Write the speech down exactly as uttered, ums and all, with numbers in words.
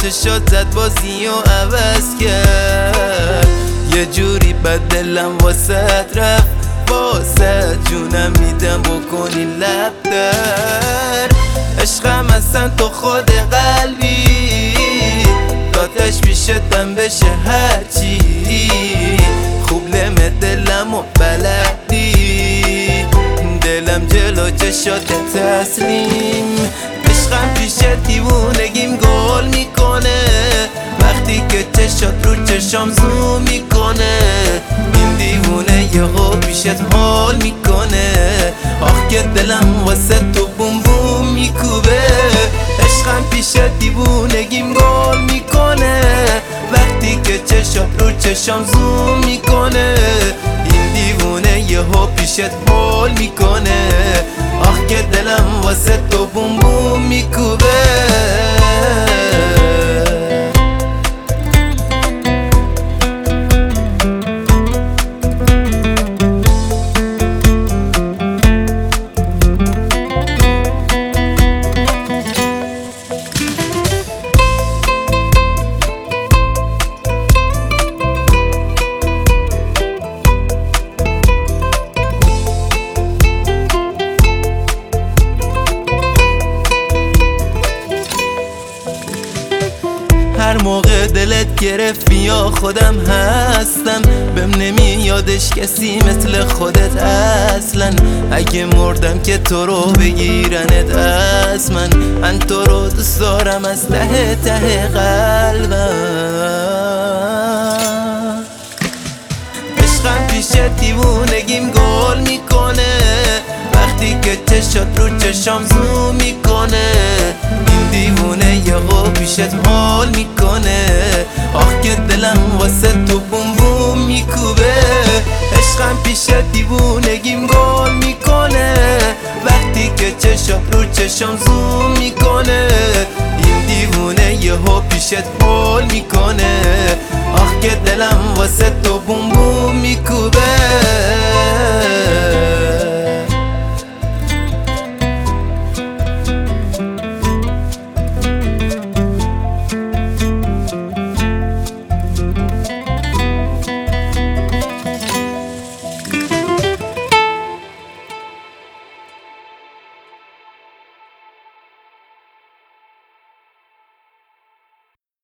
چشات زد بازی و عوض کرد، یه جوری بد دلم واسط رفت، واسط جونم میدم بکنی لب در. عشقم اصلا تو خود قلبی، داتش پیشتم بشه هرچی، خوب لمه دلم و بلدی، دلم جلو چشات تسلیم. عشقم پیش دیوونگیم گل میکنه، وقتی که چشات رو چشام زوم میکنه، این دیوونه یهو پیشت حال میکنه، آخ که دلم واسه تو بوم بوم میکوبه. عشقم پیش دیوونگیم گل میکنه، وقتی که چشات رو چشام زوم میکنه، این دیوونه یهو پیشت حال میکنه، آخ که دلم واسه تو بوم بوم میکوبه. هر موقع دلت گرفت بیا خودم هستم، بهم نمیادش کسی مثل خودت اصلا، اگه مردم که تو رو بگیرنت از من، من تو رو دوست دارم از ته ته قلبم. عشقم پیش دیوونگیم گل میکنه، وقتی که چشات رو چشام زوم میکنه، این دیوونه یهو پیشت حال میکنه، آخ که دلم واسه تو بوم بوم میکوبه. عشقم پیش دیوونگیم گل میکنه، وقتی که چشات رو چشام زوم میکنه، این دیوونه یهو پیشت حال میکنه، آخ که دلم واسه تو بوم بوم